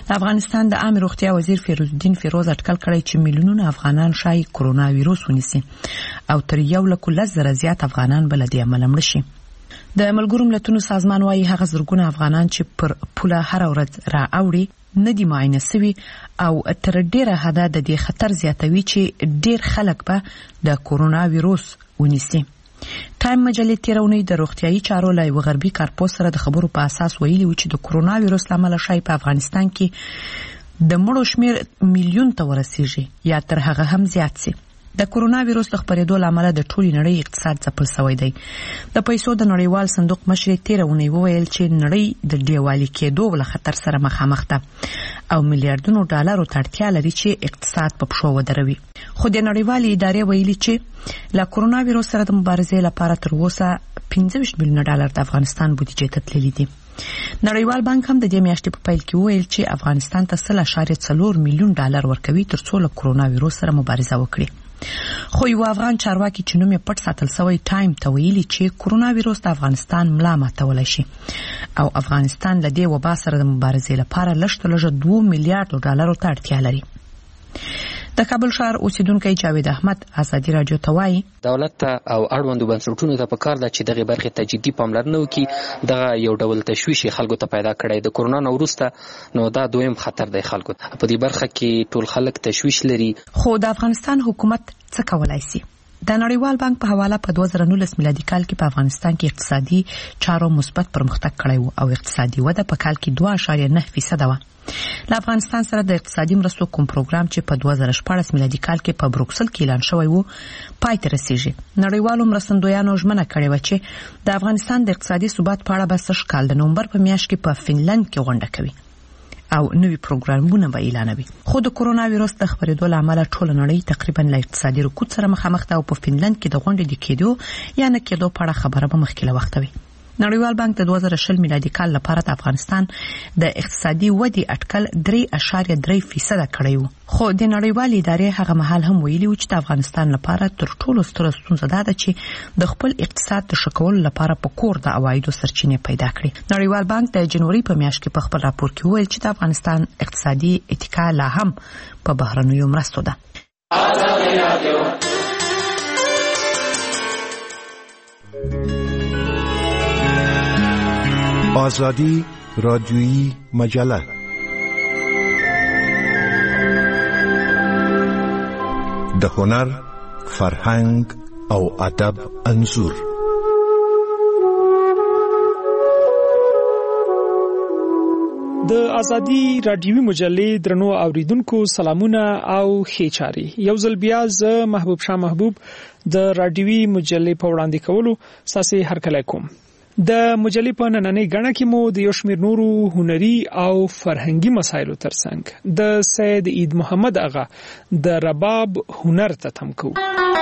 افغانستان د عامه روغتیا وزیر فیروزالدین فیروز اټکل کړی چې میلیونونه افغانان شای کرونا وایروس ونیسي او تر 1,00,000 زیات افغانان بل دې عمل مړ شي. د ملګرو ملتونو سازمان وايي هغه زرګونه افغانان چې پر پوله هر ورځ را اوړي نه دي معاینه شوي او تر ډیره حده د دې خطر زیاتوي چې ډیر خلک به د کرونا وایروس ونیسي. ټایم مجلې تیرونی د روغتیايي چارو له غربي کارپوس سره د خبرو په اساس ویلي و چې د کرونا وایروس لامل شای په افغانستان کې د مړو شمیر میلیون ته ورسیږي یا تر هغه هم زیات سي. د کرونا وایروس د خپرېدو لامل د ټولې نړۍ اقتصاد ځپل شوی دی. د پیسو د نړیوال صندوق مشر تیرونی وویل چې نړۍ د ډیوالي کېدو له خطر سره مخامخ ده او میلیارډونو ډالرو ته اړتیا لري چې اقتصاد په پښو ودروي. خو د نړیوالې ادارې ویلي چې له کرونا وایروس سره د مبارزې لپاره تر اوسه 25 میلیون ډالر د افغانستان بودیجه ته تللي دي. نړیوال بانک هم د دې میاشتې په پیل کې ویل چې افغانستان ته 3.4 میلیون ډالر ورکوي ترڅو له کرونا وایروس سره مبارزه وکړي. خو یو افغان چارواکي چې نوم یې پټ ساتل شوی ټایم ته ویلي چې کرونا وایروس د افغانستان ملا ماتولی شي او افغانستان له دې وبا سره د مبارزې لپاره لږ 2 میلیارډ ډالرو ته اړتیا لري. د کابل ښار اوسیدونکو جاوید احمد ازادي رادیو ته وایي دولت ته او اړوندو بنسټونو ته پکار ده چې دغه برخې ته جدي پاملرنه وکړي. دغه یو ډول تشویش خلکو ته پیدا کړی د کرونا نه وروسته، نو دا دویم خطر دی خلکو ته. په دې برخه کې ټول خلک تشویش لري. خو د افغانستان حکومت څه کولای شي؟ د نړیوال بانک په حواله په 2019 میلادي کال کې په افغانستان کې اقتصادي چارو مثبت پرمختګ کړی و او اقتصادي وده په کال کې 2.9% و. له افغانستان سره د اقتصادي مرستو کوم پروګرام چې په 2014 میلادي کال کې په بروکسل کې اعلان شوی و پای ته رسیږي. نړیوالو مرستندویانو ژمنه کړې و چې د افغانستان د اقتصادي ثبات په اړه به سږ کال د نومبر په میاشت کې په فنلند کې غونډه کوي او نوي پروګرامونه به اعلانوي. خو د کرونا وایروس د خپرېدو لامل ټول نړۍ تقریبا له اقتصادي رکود سره مخامخ ده او په فنلند کې د غونډې د کېدو یا نه کېدو په اړه خبره به مخکې له وخته وي. نړیوال بانک د 2020 میلادي کال لپاره د افغانستان د اقتصادي ودې اټکل 3.3% کړی و. خو د نړیوال ادارې هغه مهال هم ویلي و چې د افغانستان لپاره تر ټولو ستره ستونزه ده چې د خپل اقتصاد د ښه کولو لپاره په کور د عوایدو سرچینې پیدا کړي. نړیوال بانک د جنوري په میاشت کې په خپل راپور کې ویل چې د افغانستان اقتصادي اتکا لا هم په بهرنیو مرستو ده. آزادی رادیویی مجله د هنر، فرهنګ او ادب انځور. د ازادي رادیوي مجلې درنو اوریدونکو سلامونه او ښې چارې. یو ځل بیا زه محبوب شاه محبوب د رادیوي مجلې په وړاندې کولو ساسي هرکلی کوم. د مجلې په نننۍ غاڼه کې مو د یو شمېر نورو هنري او فرهنګي مسایلو ترڅنګ د سید عید محمد اغا د رباب هنر ته تم کوو.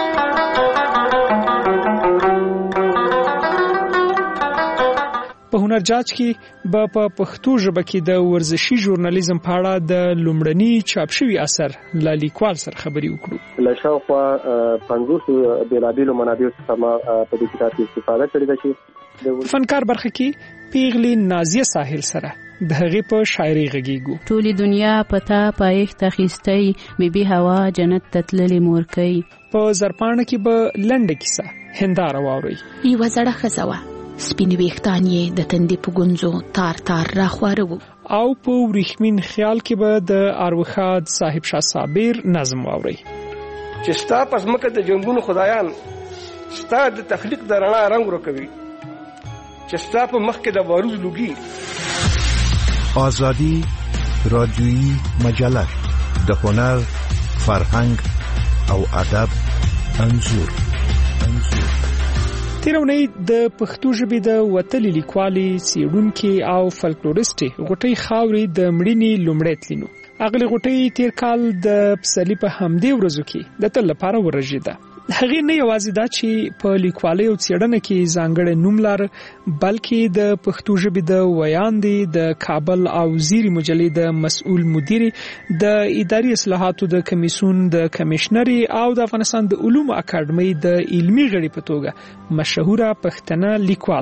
په هنر جاج کې په پښتو ژبه کې د ورزشي ژورنالیزم په اړه د لومړني چاپ شوي اثر له لیکوال سره خبرې وکړو. له شاوخوا 50 بیلابیلو منابعو څخه ما په دې کتاب کې استفاده کړې ده چې فنکار برخه کې پیغلې نازیه ساحل سره د هغې په شاعري غږیږو. ټولې دنیا پتا پایښت اخیستی بیبي هوا جنت تتللې مورکۍ. په زرپاڼه کې به لنډه کیسه هنداره واورئ. یوه زړه ښځه وه، سپین ویښتان یې د تندې په ګونځو تار تار راخواره وو. او په وریښمین خیال کې به د اروخاد صاحب شاه صابر نظم واورئ. چې ستا په ځمکه د جنګونو خدایان ستا د تخلیق د رڼا رنګ ورکوي، چې ستا په مخ کې د باروز لوګي. آزادی رادیویی مجله د هنر، فرهنګ او ادب انځور. تیرونی د پښتو ژبې د وتلې لیکوالې، څېړونکې او فلکلوریستې غوټۍ خاورې د مړینې لومړی تلینو. اغلې غوټۍ تیر کال د پسرلي په همدې ورځو کې د تل لپاره ورژېده. هغې نه یوازې دا چې په لیکوالۍ او څېړنه کې ځانګړی نوم لر، بلکې د پښتو ژبې د ویاندې، د کابل او زیري مجلې د مسؤل مدیر، د اداري اصلاحاتو د کمیسیون د کمیشنري او د افغانستان د علومو اکاډمۍ د علمي غړي په توګه مشهوره پښتنه لیکواله وه.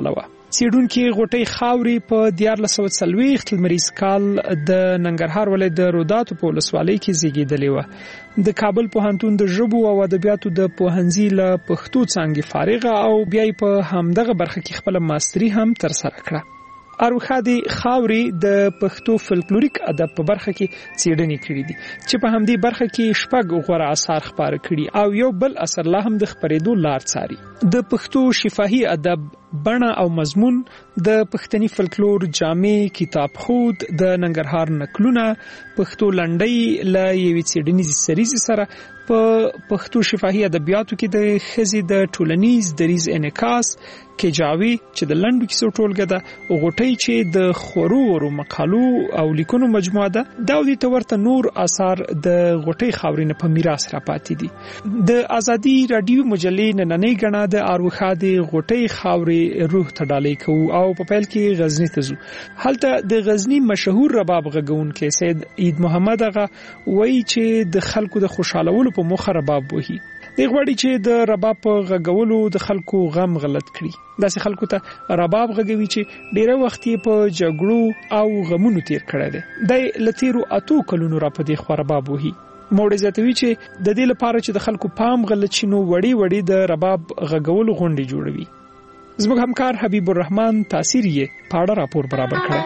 څېړونکي غوټۍ خاورې په 1440 لمریز کال د ننګرهار ولایت د روداتو په ولسوالۍ کې زیږېدلې وه. د کابل پوهنتون د ژبو او ادبیاتو د پوهنځي له پښتو څانګې فارغه او بیا یې په همدغه برخه کې خپله ماستري هم ترسره کړه. اروخادي خاوري د پښتو فلکلوریک ادب په برخه کې څېړنې کړې دي چې په همدې برخه کې 6 غوره اثار خپاره کړي او یو بل اثر لا هم د خپرېدو لار څاري. د پښتو شفاهي ادب بڼه او مضمون، د پښتني فلکلور جامع کتاب خود، د ننګرهار نکلونه، پښتو لنډۍ له یوې څېړنیزې سریزې سره په پښتو شفاهي ادبیاتو کې د ښځې د ټولنیز دریځ انعکاس، کجاوي چې د لنډو کیسو ټولګه ده، غوټۍ چې د خورو مقالو او لیکنو مجموعه ده. دا د تورته نور آثار د غوټۍ خاورینه په میراث راپاتې دي. د ازادي رادیو مجلې نننۍ غڼه د اروخادي غوټۍ خاورې روح ته ډالۍ کوو او په پیل کې غزنی ته ځو. هلته د غزنی مشهور رباب غږونکي سید عید محمد هغه وایي چې د خلکو د خوشالولو په مخه رباب وهي. دی غواړي چې د رباب غږولو د خلکو غم غلط کړي. داسې خلکو ته رباب غږوي چې ډیره وخت یې په جګړو او غمونو تیر کړی دی. دی لتیرو 8 کلونو را په دې خوا رباب وهي. موړي زیاتوي چې د دې لپاره چې د خلکو پام غلط شي نو وړي د رباب غږولو غونډې جوړوي. زموږ همکار حبیب الرحمن تاثیر یې پاړه راپور برابر کړی.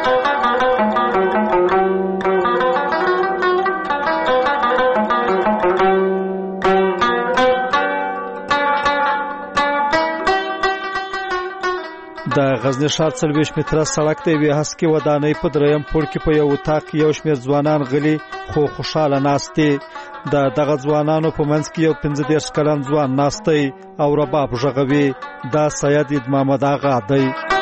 د غزنی ښار 40 متره سړک ته وی هسکي ودانۍ په دریم پوړ کې په یو اتاق یو شمېر ځوانان غلي خو خوشاله ناستي. دغه ځوانانو په منځ کې یو 15 کلن ځوان ناستي او رباب غږوي. دا سید عید محمد آغا دی.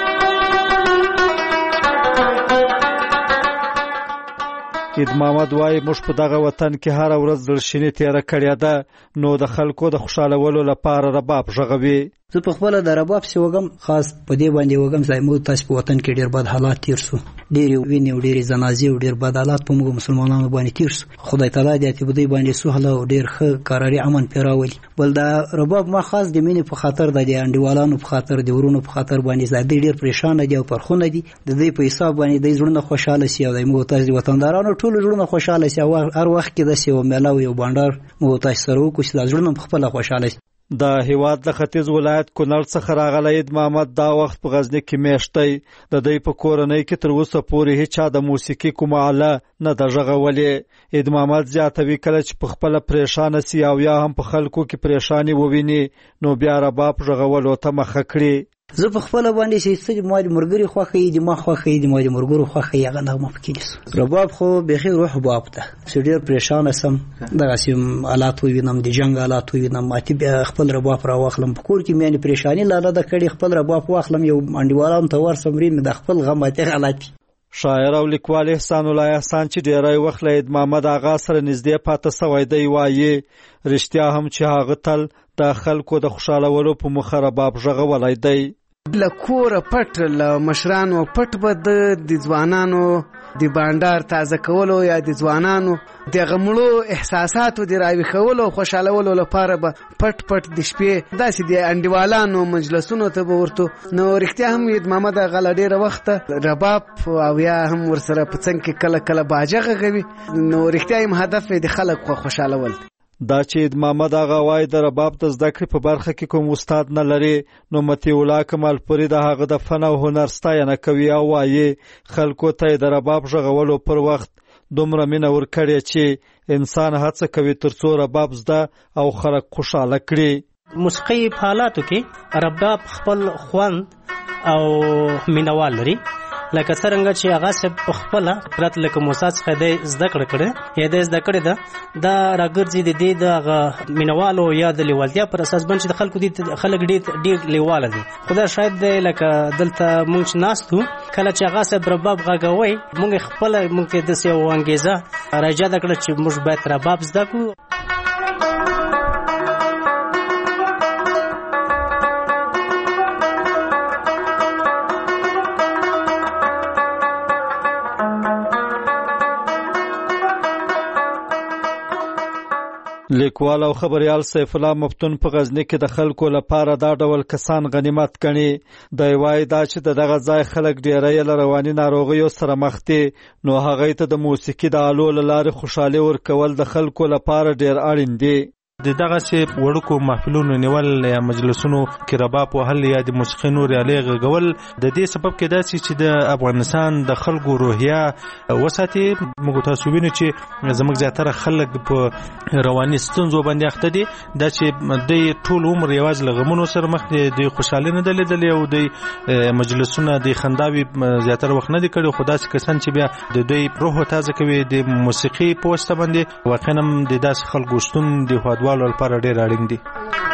عید محمد وايي موږ په دغه وطن کې هر ورځ درشنې تیره کړې ده، نو د خلکو د خوشالولو لپاره رباب غږوي. زه په خپل د رباب سی وګم، خاص په دې باندې وګم چې موږ تاسو په وطن کې ډیر بد حالات تیر سو، ډیر ویني او ډیر جنازې او ډیر بد حالات په موږ مسلمانانو باندې تیر سو. خدای تعالی دې ته بده باندې سهله او ډیر ښه قراري امن پیراولي. بل دا رباب ما خاص د مینې په خاطر د انډیوالانو په خاطر د ورونو په خاطر باندې زړه ډیر پریشان دي او پرخونه دي. د دې په حساب باندې د زړه خوشاله سي او د موږ تاسو وطندارانو ټول زړه خوشاله سي او هر وخت کې د سیو ملاو یو بانډار موږ تاسو سره وکړو چې زړه په خپل خوشاله سي. د هیواد د ختیځ ولایت کونړ څخه راغلی عید محمد دا وخت په غزنی کې میشتی. د دې په کورنۍ کې تر اوسه پورې هیڅ د موسیقي کومه آله نه د غږولې. عید محمد زیاتوي کله چې په خپل پریشان سي او یا هم په خلکو کې پریشانی وویني نو بیا رباب غږولو ته مخه کړي. زه په خپل باندې چې ما د مرګري خوخه دي، ما خوخه دي، ما د مرګرو خوخه یې غنه ما پکې دي. رباب خو به روح باب ته ډېر پریشان سم. دغه سیم حالات وینم، د جنگ حالات وینم، ماته بیا خپل رباب را واخلم په کور کې مې پریشانی لاله د کړي خپل رباب واخلم یو انډیوالان ته ورسمري مې د خپل غماته حالات. شاعر او لیکوال احسان الله احسان چې ډیری وخت له عید محمد آغا سره نږدې پاتې سوی دی وایي رښتیا هم چې هغه تل د خلکو د خوشالولو په مخه رباب غږولی دی. له کوره پټ له مشرانو پټ به د ځوانانو د بانډار تازه کولو یا د ځوانانو د غمړو احساساتو د راویښولو خوشالولو لپاره به پټ پټ د شپې داسې د انډیوالانو مجلسونو ته به ورته. نو رښتیا هم عید محمد غله ډېره وخته رباب او یا هم ورسره په څنګ کې کله کله باجه غږوي. نو رښتیا هم هدف یې د خلک خوشالول. دا چې عید محمد آغا وایي د رباب د زده کړې په برخه کې کوم استاد نه لري، نو مطیع الله کمال پوري د هغه د فن او هنر ستاینه کوي او وایي خلکو ته د رباب غږولو پر وخت دومره مینه ورکړې چې انسان هڅه کوي ترڅو رباب زده او خلک خوشاله کړي. موسیقي په حالاتو کې رباب خپل خوند او مینوال لري، لکه څنګه چې هغه په خپل پرت لکه موسی څخه د زده کړه یا د زده کړه دا راګرځي د دې د مینوالو یا د لیوالتیا پر اساس باندې د خلکو دي خلک ډیر لیواله دي. خدای شاید لکه دلته مونږ ناستو کله چې هغه سره رباب غږوي مونږ خپل مونږ د سیو انګیزه راځي دا کړه چې مونږ باید رباب زده کړو. لیکوال او خبريال سیف الله مفتون په غزنی کې د خلکو لپاره دا ډول کسان غنیمت ګڼي. د وای دا چې دغه ځای خلک ډیری رواني ناروغیو سره مخ دي، نو هغه ته د موسیقي د آلو لاره خوشاله ورکول د خلکو لپاره ډیر اړین دي. دغه چې وړکو محفلونو نیول یا مجلسونو کې رباب وهل یا د موسیقي نور علی غول د دې سبب کې دا چې د افغانستان د خلکو روحیه وساتي. موږ تاسو وینئ چې زموږ زیاتره خلک په رواني ستونزو باندې اخته دي، دا چې د ټول عمر یوازې لغمونو سره مخ دي، د خوشاله نه دلیدل او د مجلسونو د خنداوي زیاتره وخت نه دي کړي. خو داسې کسان چې بیا د دوی روح تازه کوي د موسیقي په واسطه باندې، واقعا د داسې خلکو شتون د هوادوالو لپاره ډېر اړین دي.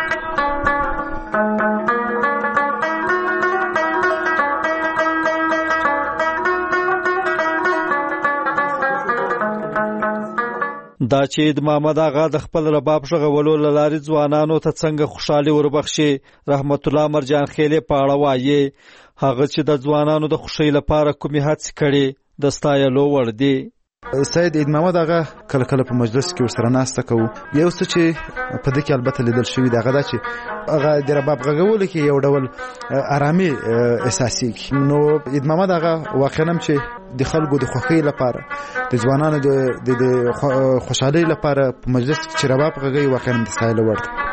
دا چې د محمد آغا د خپل رباب شغولو لاري ځوانانو ته څنګه خوشحالي وربخشي، رحمت الله مرجان خېلې په اړه وایي. هغه چې د ځوانانو د خوشي لپاره کومې هڅې کړي د ستایلو وړ دي. سید عید محمد آغا کله کله په مجلس کې ورسره ناسته کوو. یو څه چې په دې کې البته لیدل شوی دی هغه دا چې هغه د رباب غږولو کې یو ډول آرامي احساسي. نو عید محمد آغا واقعا چې د خلکو د خوښۍ لپاره، د ځوانانو د خوشحالۍ لپاره په مجلس کې چې رباب غږوي واقعا د ستایلو وړ دی.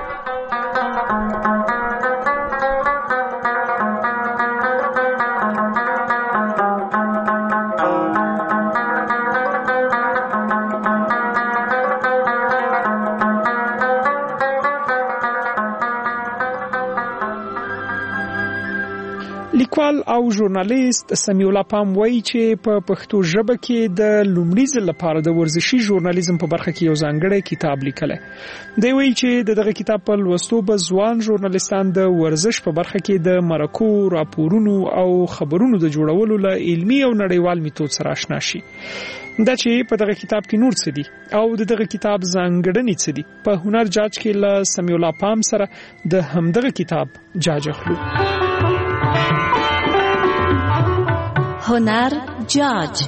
لیکوال او ژورنالیست سمیع الله پام وایي چې په پښتو ژبه کې د لومړي ځل لپاره د ورزشي ژورنالیزم په برخه کې یو ځانګړی کتاب لیکلی دی. وایي چې دغه کتاب په لوستو به ځوان ژورنالیستان د ورزش په برخه کې د مرکو، راپورونو او خبرونو د جوړولو له علمي او نړیوال میتود سره آشنا شي. دا چې په دغه کتاب کې نور څه دي او دغه کتاب ځانګړنې څه دي، په هنر جاج کې له سمیع الله پام سره د همدغه کتاب جاج اخلو. هنر جاج.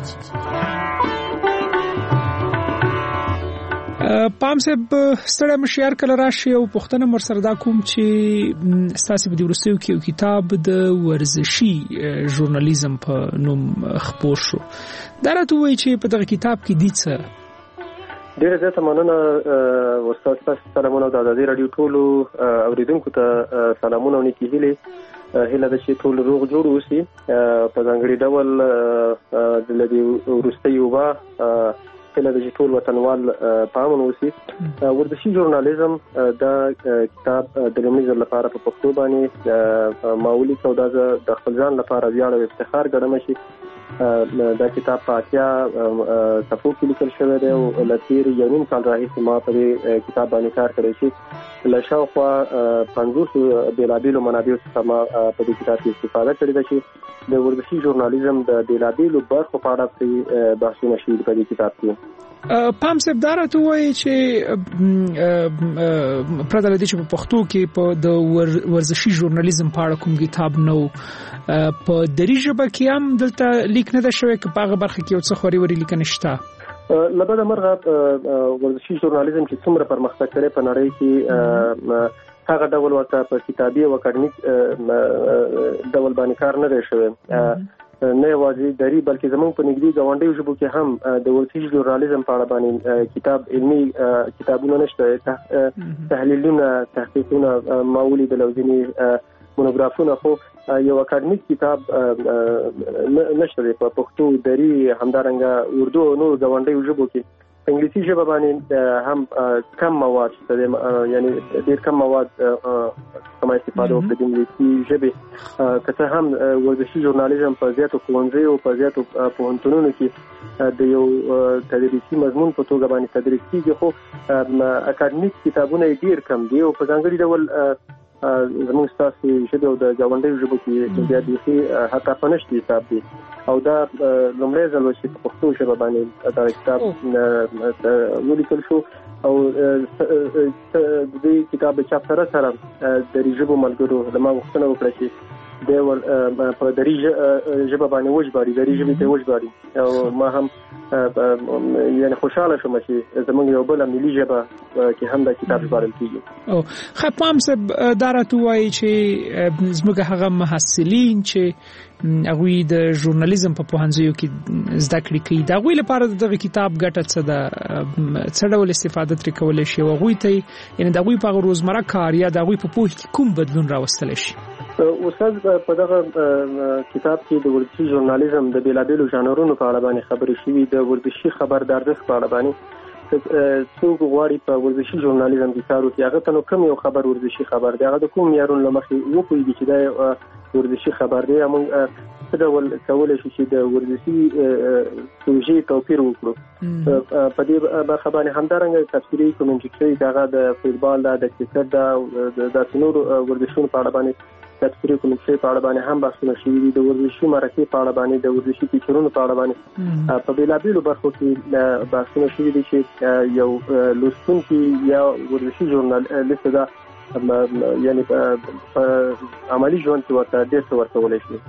پام صاحب ستړی مشیار کله راشي او پښتنه مر سره دا کوم چې ستاسو په ورستیو کې یو کتاب د ورزشي ژورنالیزم په نوم خپور شو. دا راته وایي چې په دغه کتاب کې دي څه؟ ډیره زیاته مننه استاد تاسو سلامونه د ازادي رادیو ټولو اوریدونکو ته سلامونه او نیکی هیلې. هله د چې ټول روغ جوړ اوسي په ځانګړي ډول د لدی ورستیو با هله د چې ټول وطنوال پامن اوسي. ورزشي ژورنالیزم دا کتاب د لومړي ځل لپاره په پښتو باندې معمولی سودا د خپل ځان لپاره ویاړ او افتخار ګڼم شي. دا کتاب په اتیا صفحو کې لیکل شوی دی او له تیر یو نیم کال راهیسې ما په دې کتاب باندې کار کړی چې له شاوخوا 50 بېلابېلو منابعو څخه ما په دې کتاب کې استفاده کړې ده چې د ورزشي ژورنالیزم د بېلابېلو برخو په اړه پرې بحثونه شوي په دې کتاب کې. پام صاحب دا راته وایي چې پرته له دې چې په پښتو کې په د ورزشي ژورنالیزم په اړه کوم کتاب نه و، په دري ژبه کې هم دلته لیک نه ده شوی که په هغه برخه کې یو څه خوري لیکنه شته؟ لبدا مرغه ورزشي ژورنالیزم چې څومره پرمختګ کړی په نړۍ کې هغه ډول ورته په کتابي او اکاډمیک ډول باندې کار نه دی شوی. نه یوازې دري بلکې زموږ په نږدې ګاونډیو ژبو کې هم د ورزشي ژورنالیزم په اړه باندې کتاب علمي کتابونه نشته، تحلیلونه، تحقیقونه معمولی د لوزینی مونوګرافونه، خو یو اکاډمیک کتاب نشته په پښتو، دري، همدارنګه اردو او نور ګاونډیو ژبو کې. په انګلیسي ژبه باندې هم کم مواد شته، یعنی ډېر کم مواد کومه استفاده وکړي د انګلیسي ژبې. که څه هم ورزشي ژورنالیزم په زیاتو ښوونځیو او په زیاتو پوهنتونونو کې د یو تدریسي مضمون په توګه باندې تدریس کېږي، خو اکاډمیک کتابونه یې ډېر کم دي او په ځانګړي ډول زموږ ستاسو ژبې او د ګاونډیو ژبو کې بیا بیخي حتی په نشته حساب دي. او دا لومړی ځل و چې په پښتو ژبه باندې دا کتاب ولیکل شو او د دې کتاب چاپ سره د ژبو ملګرو له ما غوښتنه وکړه چې د په دری ژبه باندې وژباړي دری ژبه ته وژباړي او ما هم یعنی خوشاله شوم چې زمونږ یو بل ملي ژبه کې هم دا کتاب ژباړل کیږي او خپام سب دارته وایي چې زموږ هغه محصلین چې هغه د ژورنالیزم په پوهنځیو کې زده کړې کوي دا غوي لپاره دغه کتاب ګټه څه ده څه ډول استفاده ترې کولای شي او غوي ته یعنی دا غوي په روزمره کار یا دا غوي په پوهه کې کوم بدلون راوستل شي. استاد په دغه کتاب کې د ورزشي ژورنالیزم د بیلابیلو ژانرونو په اړه باندې خبرې شوې د ورزشي خبردارښت په اړه باندې څوک غواړي په ورزشي ژورنالیزم کې کار وکړي هغه ته نو کوم یو خبر ورزشي خبر دی هغه د کوم یارون لمخې وپوهیږي چې دا ورزشي خبر دی موږ څه ډول کولای شو چې د ورزشي پروژې توپیر وکړو په دې برخه باندې همدارنګه تفسیري کومنټري دغه د فوتبال د کرکټ د څنور ورزشونو په اړه باندې تفسیري کومنټري په اړه باندې هم بحثونه شوي دي د ورزشي مرکې په اړه باندې د ورزشي فیچرونو په اړه باندې په بیلابیلو برخو کې بحثونه شوي دي چې یو لوستونکي یا ورزشي ژورنالیست دا یعنی عملی ژوند کې ورته ډېر څه ورکولای شي.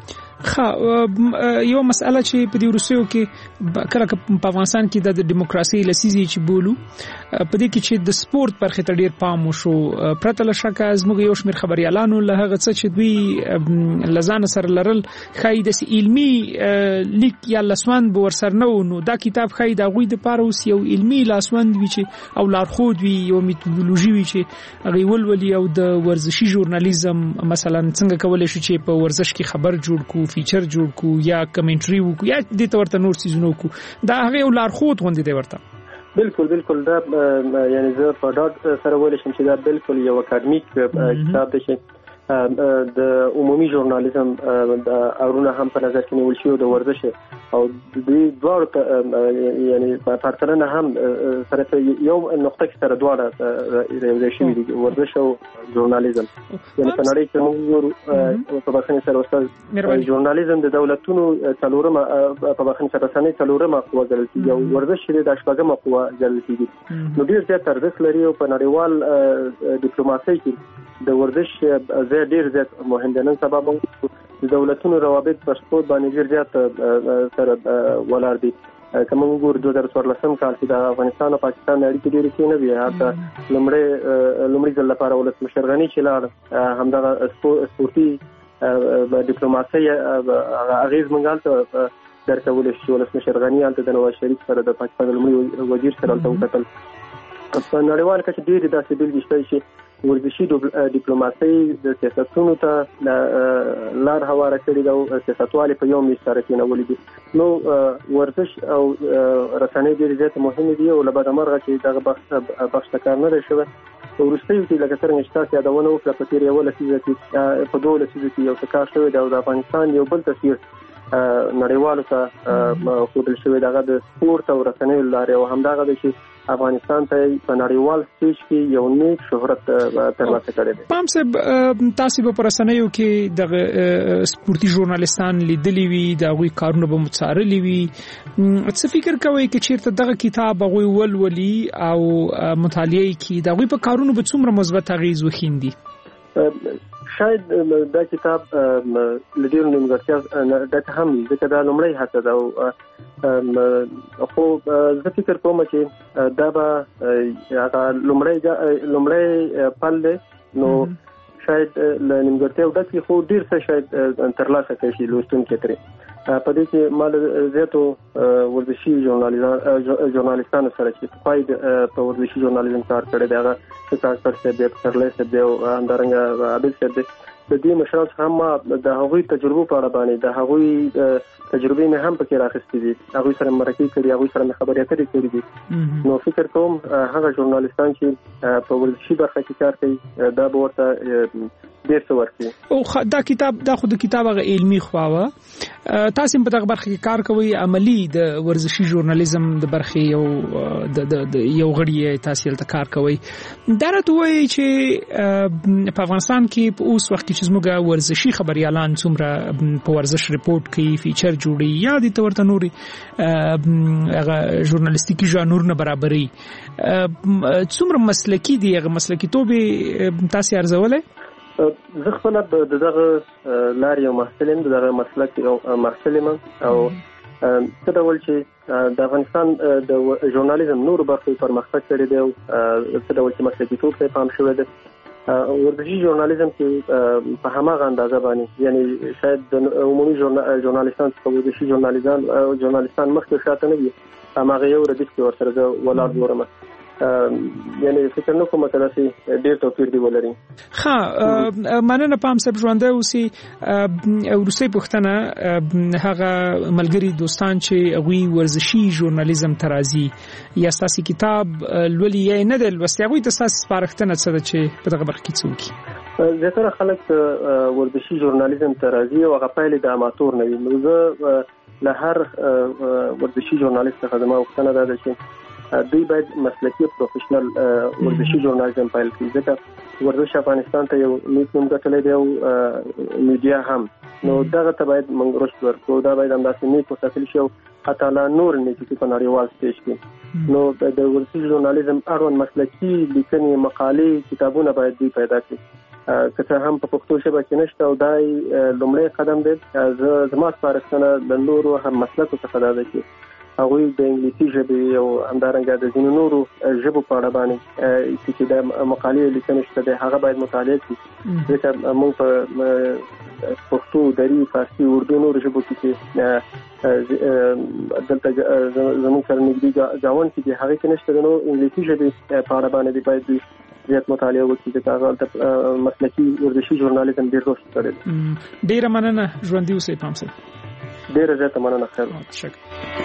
یو مسأله چې په دې روسیو کې کله په افغانستان کې د دیموکراسي لسیزي چې بولو په دې کې چې د سپورت پرخه ته ډېر پام وشو پرته له شک زموږ یو شمېر خبريالانو له هغه څه چې دوی لزان سره لرل خای د علمي لیک یا لاسوند ورسره نو دا کتاب خای د غوي د پاره اوس یو علمي لاسوند وی چې او لارښود وی یو میتودولوژي وی چې هغه ولولي او د ورزشي ژورنالیزم مثلا څنګه کولای شي چې په ورزش کې خبر جوړ کو فیچر جوړ کو یا کمنټري وکړو یا د تورته نور سيزونو کو دا هغه لارښود غوندي دی ورته بالکل دا یعنی زه په ډاټ سره ویل شم چې دا بالکل یو اکاډمیک کتاب دی چې د عمومي ژورنالیزم د اورونه هم په نظر کې نیول شي او د ورزش او د دوه یعنی په پرتلنه هم سره یو نقطه کې سره دواړه یو شي دي ورزش او ژورنالیزم یعنی په نړۍ کې موږ په بخښنې سره استاد ژورنالیزم د دولتونو څلورمه په بخښنې سره رسنۍ څلورمه قوه ګڼل کېږي او ورزش د شپږمه قوه ګڼل کېږي نو ډېر زیات ارزښت لري او په نړیوال ډیپلوماسي کې د ورزش ډېر زیات مهم دي نن سبا د دولتونو روابط په سپورت باندې ډېر زیات سره ولاړ دي کوم وګور 2014 کال کې د افغانستان او پاکستان اړیکې ډېرې ښې نه وي حتی لومړی ځل لپاره ولسمشر غني چې لاړ همدغه سپورتي ډیپلوماسي اغیز منګال درکول شي ولسمشر غني الته د نواز شریف سره د پاکستان لومړي وزیر سره الته وکتل په نړیوال کې ډېر داسې بیلګې شته چې ورزشي ډیپلوماسي د سیاستونو ته لار هواره کړې ده او سیاستوالې په یو میز سره کېنولي دي نو ورزش او رسنۍ ډېرې زیاتې مهمې دي او له بده مرغه چې دغه بخش ته کار نه دی شوی وروستیو کې لکه څرنګه چې تاسو یادونه وکړه په تېر یوه لسیزه کې په 2 لسیزو کې یو څه کار شوی دی او د افغانستان یو بل تصویر نړیوالو ته ښودل شوی دغه د سپورت او رسنیو لارې او همدغه دی چې افغانستان ته په نړیوال سټیج کې یو نیک شهرت ترلاسه کړی دی. پام صاحب تاسو په رسنیو کې د سپورتي ژورنالیستان لیدلی وي د غوي کارونه به متصارلی وي څه فکر کوئ چې چیرته دغه کتاب غوي ولولي او مطالعه کې د غوي په کارونو به څومره مثبت اغیز وخیندي؟ شاید دا کتاب لدیر نیمګړتیا د هم ځکه دا لومړی هڅه ده خو زه فکر کوم چې دا به هغه لومړی پل دی نو شاید له نیمګړتیاو ډک خو ډیر څه شاید ترلاسه کړي شي لوستونکي ترې په دې کې مال زیاتو ورزشي ژورنالیستانو سره چې پای په ورزشي ژورنالیزم کار کړی دی هغه څه کار کړی دی پرلې څه دی او همدارنګه عابد څه دی د دې مشران هم د هغوی تجربو په اړه باندې د هغوی تجربې نه هم پکې راخستې دي هغوی سره مرکې کړي هغوی سره خبرې اترې کړې دي نو فکر کوم هغه ژورنالیستان چې په ورزشي برخه کې کار کوي دا به ورته ډېر څه ورکړي او دا کتاب دا خو د کتاب هغه علمي خواوه تاسو په دغه برخه کې کار کوي عملی د ورزشي ژورنالیزم د برخه یو غړي تاسو ته کار کوي دا راته وایي چې په افغانستان کې په اوس وخت کې چې زموږ ورزشي خبريالان څومره په ورزش ریپورت کوي فیچر جوړي یا د تورته نوري هغه ژورنالیستیکي ژانرونه برابرۍ څومره مسلکی دي هغه مسلکی توبه تاسو ارزولای زه خپل د دغه لارې او محصل یم، دغه مسلک او محصل یم او څه ډول چې د افغانستان د ژورنالیزم نور برخو پرمختګ کړی دی او څه ډول چې مسلکیتوب ته پام شوی دی. ورزشي ژورنالیزم کې په هماغه اندازه باندې یعنی شاید د عمومي ژورنالیستان څخه ورزشي ژورنالیستان مخکې شاته نه وي، هماغه یو ردیف کې ورسره زه ولاړ ګورم. یعنی فکر نه کوم چې داسې ډېر توپیر دی ولري. ها مننه پام صاحب ژوندی اوسي. وروستۍ پوښتنه هغه ملګري دوستان چې هغوی ورزشي ژورنالیزم ته راځي یا ستاسې کتاب لولي یا نه دی لوستی، هغوی ته ستاسې سپارښتنه څه ده چې په دغه برخه کې څه وکړي؟ زیاتره خلک ورزشي ژورنالیزم ته راځي او هغه پایلې د اماتور نه وي. نو زه له هر ورزشي ژورنالیست څخه زما غوښتنه دا ده چې دوی باید مسلکي پروفیشنل ورزشي ژورنالیزم پیل کړي، ځکه ورزش افغانستان ته یو نیک نوم ګټلی دی او میډیا هم. نو دغه ته باید موږ رشد ورکړو، دا باید همداسې نیک وساتل شي او حتی لا نور نیک شي په نړیوال سټیج کې. نو د ورزشي ژورنالیزم اړوند مسلکي لیکنې، مقالې، کتابونه باید دوی پیدا کړي، که څه هم په پښتو ژبه کې نشته او دا لومړی قدم دی. زما سپارښتنه د نورو هم مسلکو څخه دا ده چې هغوی د انګلیسي ژبې او همدارنګه د ځینو نورو ژبو په اړه باندې چې د مقالې لیکنې شته دی هغه باید مطالعه کړي، ځکه موږ په پښتو، دری، فارسي، اردو نورو ژبو کې دلته زموږ سره نږدې ګاونډ کې هغه کې نشته، نو انګلیسي ژبې په اړه باندې باید زیات مطالعه وکړي، ځکه هغه مسلکي ورزشي ژورنالیزم ډېر رشد کړی دی. ډېره مننه ژوندي اوسئ پام صاحب. ډېره زیاته مننه. خیر.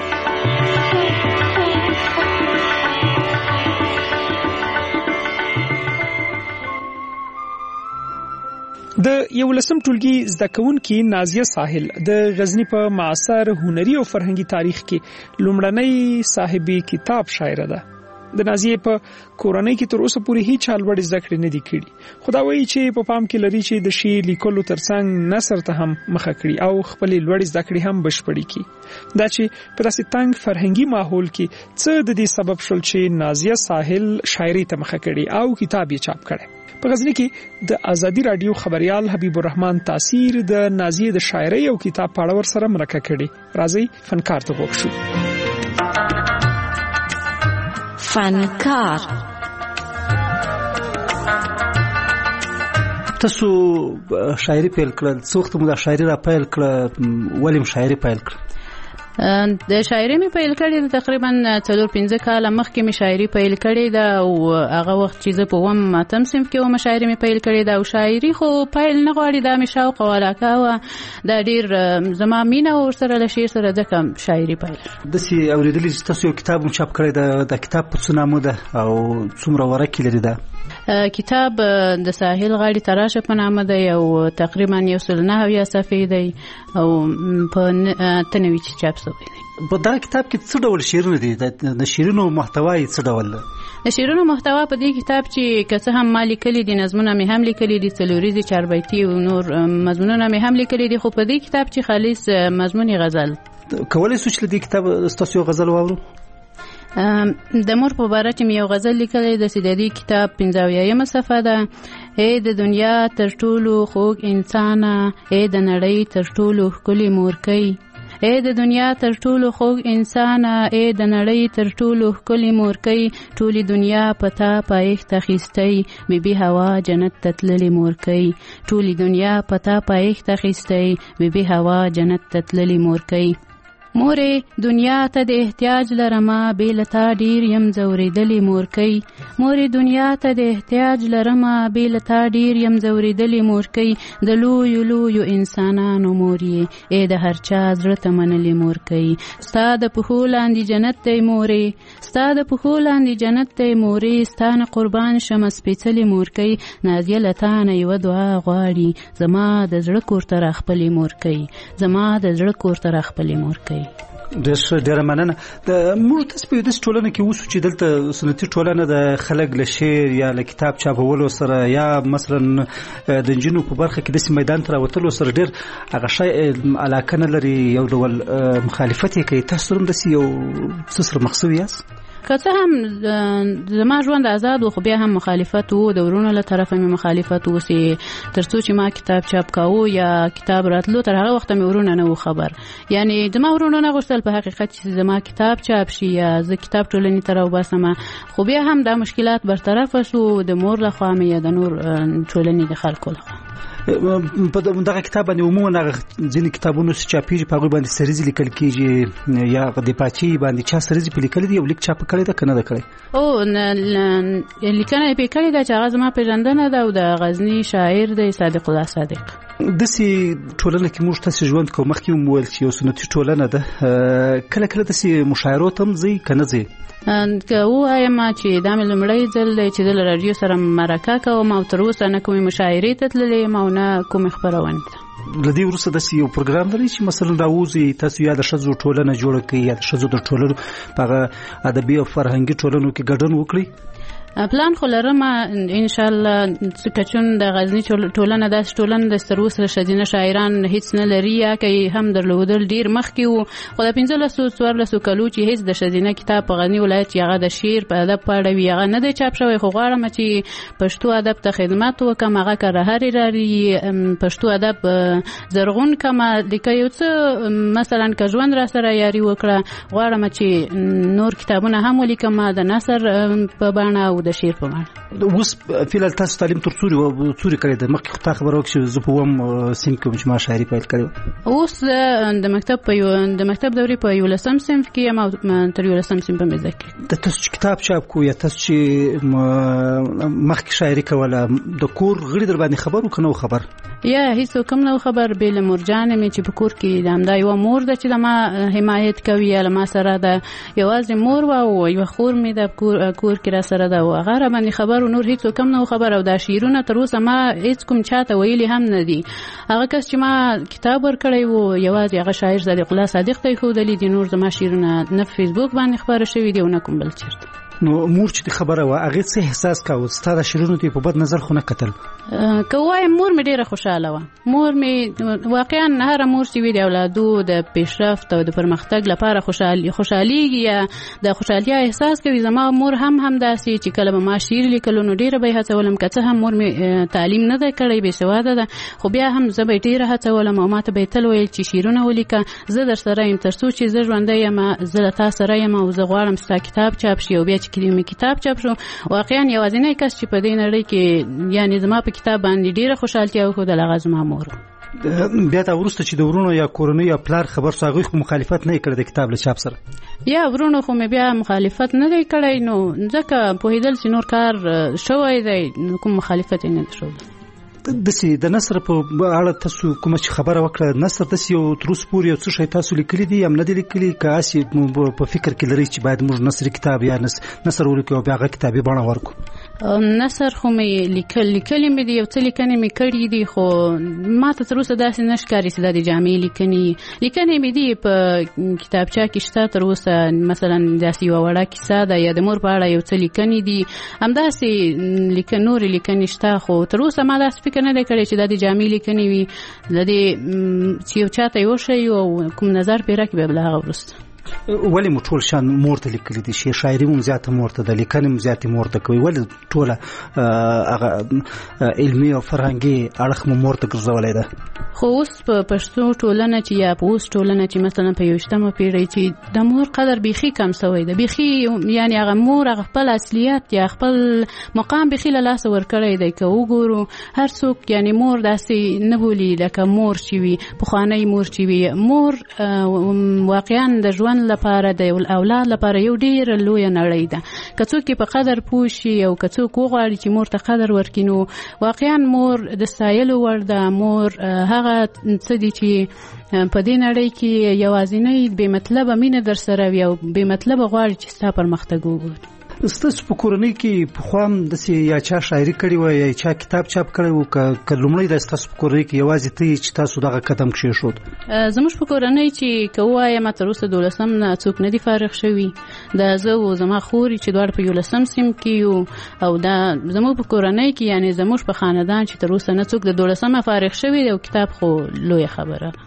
د 11م ټولګي زده کوونکي نازیه ساحل د غزنی په معاصر هنري او فرهنګي تاریخ کې لومړنۍ صاحبې کتاب شاعره ده. د نازیه په کورنۍ کې تر اوسه پورې هیڅ لوړ زده کړې نه دي کړې، خو دا وایي چې په پام کې لري چې د شعر لیکلو ترڅنګ نثر ته هم مخه کړي او خپل لوړ زده کړې هم بشپړې کړي. دا چې په داسې تنګ فرهنګي ماحول کې څه د دې سبب شول چې نازیه ساحل شاعري ته مخه کړي او کتاب یې چاپ کړي. په غزنی کې د ازادي رادیو خبريال حبیب الرحمن تاثیر د نازیه د شاعرۍ او کتاب په اړه ور سره مرکه کړي. راځي فنکار ته وګورئ. فنکار. تاسو شاعري پیل کړل، څو وخت مو د شاعري را پیل کړل، ولې شاعري پیل کړل؟ د شاعري مې پیل کړې تقریبا 4-5 کال مخکې مې شاعري پیل کړې ده او هغه وخت چې زه په 8م صنف کې وم شاعري مې پیل کړې ده او شاعري خو پیل نه غواړي، دا مې شوق او علاقه و، دا ډیر زما مینه ورسره له شعر سره د کم شاعري پیل. داسې اورېدلې چې تاسو یو کتاب چاپ کړی ده، د کتاب په څه نامه ده او څومره ورقې لري ده؟ کتاب د ساحل غاړي تراشه په نامه دی او تقریبا 109 صفحې دی او په 93 چې چاپ شوی دی. په دا کتاب کې څه ډول شعرونه دي؟ د شعرونو محتوا یې څه ډول ده؟ د شعرونو محتوا په دې کتاب چې که څه هم ما لیکلي دي، نظمونه مې هم لیکلي دي، څلوریزې، چاربیتي او نور مضمونونه مې هم لیکلي دي، خو په دې کتاب چې خالص مضمون غزل. کولی شو چې د دې کتاب ستاسو یو غزل واورو؟ د مور په باره کې مې یو غزل لیکلی د سیدادي کتاب 55 صفحه ده. ای د دنیا تر ټولو خوږ انسانه، ای د نړۍ تر ټولو ښکلې مورکۍ، ای د دنیا تر ټولو خوږ انسانه، ای د نړۍ تر ټولو ښکلې مورکۍ، ټولې دنیا پتا پایښت اخیستی، بی بی هوا جنت ته تللې مورکۍ، ټولې دنیا پتا پایښت اخیستی، بی بی هوا جنت ته تللې مورکۍ. مورې دنیا ته د احتیاج لرمه، بې له تا ډېر یم ځورېدلې مورکۍ، مورې دنیا ته د احتیاج لرمه، بې له تا ډېر یم ځورېدلې مورکۍ، د لویو لویو انسانانو مور یې، ای د هر چا زړه ته منلې مورکۍ، ستا د پښو لاندې جنت دی مورې، ستا د پښو لاندې جنت دی مورې، ستا نه قربان شمه سپېڅلې مورکۍ، نازیه له تا نه یوه دعا غواړي، زما د زړه کور ته راخپلې مورکۍ، زما د زړه کور ته راخپلې مورکۍ. ډېره مننه. موږ تاسو په دې ټولنه کې اوسو چې دلته سنتي ټولنه د خلک له شعر یا له کتاب چاپولو سره یا مثلا د انجینو په برخه کې د میدان تر وتلو سره ډېر هغه شی علاقه نه لري، یو ډول مخالفت یې کوي. تاسو هم د یو څه سره مخسوي یاست؟ که څه هم زما ژوند آزاد و خو بیا هم مخالفت و د ورونو له طرفه مې مخالفت و چې تر څو چې ما کتاب چاپ کاوه یا کتاب راتلو تر هغه وخته مې ورونه نه و خبر. یعنی زما ورونو نه غوښتل په حقیقت چې زما کتاب چاپ شي یا زه کتاب ټولنې ته راوباسم، خو بیا هم دا مشکلات برطرف شو د مور لخوا مې یا د نور ټولنې د خلکو لخوا. په دغه کتاب باندې عموما ځینې کتابونو چې چاپېږي په هغوی باندې سریزې لیکل کېږي یا د پاچي باندې چا سریزې پې لیکلي دي او لیک چاپ کړی ده که نه ده کړی؟ لیکنه یې پې کړې ده چې هغه زما پېژندنه ده او د غزني شاعر دی صادق الله صادق. داسې ټولنه کې موږ تاسې ژوند کوو، مخکې مو وویل چې یو سنتي ټولنه ده، کله کله داسې مشاعرو ته هم ځئ که نه ځئ؟ که ووایم چې دا مې لومړی ځل دی چې زه له راډیو سره مرکه کوم او تر اوسه نه کومې مشاعرې ته تللی یم او نه کومې خپرونې ته. له دې وروسته داسې یو پروګرام لرئ چې مثلا راوځئ تاسو یا د ښځو ټولنه جوړه کړئ یا د ښځو د ټولنو په هغه ادبي او فرهنګي ټولنو کې ګډون وکړئ؟ پلان خو لرم ان شاء الله چې چون د غزني ټولنه داس ټولنه د ستروسره شدینه شاعران هیڅ نه لري یا کوي هم درلودل ډیر مخکې وو، خو د 15 کلو چې هیڅ د شدینه کتاب په غزني ولایت کې هغه د شعر په ادب په اړه وی هغه نه دی چاپ شوی، خو غواړم چې پښتو ادب ته خدمت وکم، هغه کار هرې لري پښتو ادب زرغون کما لیکي او څه مثلا که ژوند را سره یاري وکړه، غواړم چې نور کتابونه هم ولیکم د نثر په بڼه او د شعر په معنی. اوس فعلا تاسو تعلیم تر څوري کړی ده؟ مخکې خو تا خبره وکړه چې زه په اووم صنف کې چې ما شاعري پیل کړې. اوس د مکتب دورې په 11 صنف کې یم او تر 11 صنف په مې زده کړې. د تاسو چې کتاب چاپ کو یا تاسو چې مخکې شاعري کوله د کور غړي در باندې خبر وکړو خبر؟ یا هیڅ کوم نو خبر بیل مرجان مې چې په کور کې د همدا یو مور ده چې د ما حمایت کوي یا ما سره ده، یوازې مور او یو خور مې د کور کې را سره ده، هغه را باندې خبر او نور هیڅ کوم نو خبر. او دا شعرونه تر اوسه ما هیڅ کوم چاته ویلي هم نه دي. هغه کس چې ما کتاب ورکړی وو یوازې هغه شاعر صادق الله صادق ته ښودلي دي، نور زما شعرونه نه فیسبوک باندې خپاره شوي دي او نه کوم بل چېرته. نو مور چې خبره وه هغې څه احساس کاوه؟ ستا د شعرونو ته په بد نظر خو نه کتل؟ که وایم مور مې ډېره خوشحاله وه. مور مې واقعا هره مور چې وي د اولادو د پیشرفت او د پرمختګ لپاره خوشحالیږي یا د خوشحالیا احساس کوي. زما مور هم همداسې چې کله به ما شعر لیکلو نو ډېره به یې هڅولم، که څه هم مور مې تعلیم نه دی کړی بېسواده ده، خو بیا هم زه به یې ډېره هڅولم او ما ته به یې تل ویل چې شعرونه ولیکه، زه در سره یم تر څو چې زه ژوندی یم، زه له تا سره یم او زه غواړم ستا کتاب چاپ شي. او بیا چې کلمې کتاب چاپ شو واقعا یوازینی کس چې په دې نړۍ کې یعنی زما په کتاب باندې ډیره خوشحالتیا وښودله هغه زما مور. بیا دا وروسته چې د ورونو یا کورنۍ یا پلار خبر شو هغوی خو مخالفت نه یې کړی د کتاب له چاپ سره؟ یا ورونو خو مې بیا مخالفت نه دی کړی، نو ځکه پوهېدل چې نور کار شوی دی نو کوم مخالفت یې نه دی ښودلی. داسې د نثر په اړه تاسو کومه چې خبره وکړه، نثر داسې یو تر اوسه پورې یو څه شی تاسو لیکلي دي یا نه دي لیکلي؟ که هسې په فکر کې لرئ چې باید موږ نثري کتاب یا نثر ولیکو او بیا هغه کتابي بڼه ورکړو؟ نثر خو مې لیکلي مې دي، یو څه لیکنې مې کړي دي، خو ما ته تر اوسه داسې نه ښکاري چې دا د جامع لیکنې مې دي په کتابچه کې شته تر اوسه. مثلا داسې یوه وړه کیسه ده یا د مور په اړه یو څه لیکنې دي، همداسې نورې لیکنې شته، خو تر اوسه ما داسې فکر نه دی کړی چې دا د جامع لیکنې وي، د دې چې یو چاته یو شی او کوم نظر پرې راکړي بیا بل هغه وروسته. ولې مو ټول شان مور ته لیکلي دي؟ شاعري مو زیاته مور ته ده، لیکنې مو زیاتې مور ته کوي، ولې ټوله هغه علمي او فرهنګي اړخ مو مور ته ګرځولی ده؟ خو اوس په پښتو ټولنه چې یا په اوس ټولنه چې مثلا په 21مه پیړۍ چې د مور قدر بیخي کم شوی ده، بیخي یعنی هغه مور هغه خپل اصلیت یا خپل مقام بیخي له لاسه ورکړی دی. که وګورو هر څوک یعنی مور داسې نه بولي لکه مور چې وي پخوانی مور چې وي. مور واقعا د ژوند لپاره د اولاد لپاره یو ډېره لویه نړۍ ده. که څوک په قدر پوه شي او که څوک وغواړي چې مور ته قدر ورکړي نو واقعا مور د ستایلو وړ ده. مور هغه څه دي چې په دې نړۍ کې یوازینی بې مطلبه مینه در سره وي او بې مطلبه غواړي چې ستا پرمختګ وګوري. ستاسو په کورنۍ کې پخوا هم داسې یا چا شاعري کړې وه یا چا کتاب چاپ کړی و که لومړی د ستاسو په کورنۍ کې یوازې ته یې چې تاسو دغه قدم کښېښود؟ زموږ په کورنۍ چې که ووایم تر اوسه 12 نه څوک نه دي فارغ شوي. دا زه او زما خورې چې دواړه په 11 صنف کې یو او دا زموږ په کورنۍ کې یعنی زموږ په خاندان چې تر اوسه نه څوک د 12 فارغ شوي دی او کتاب خو لویه خبره.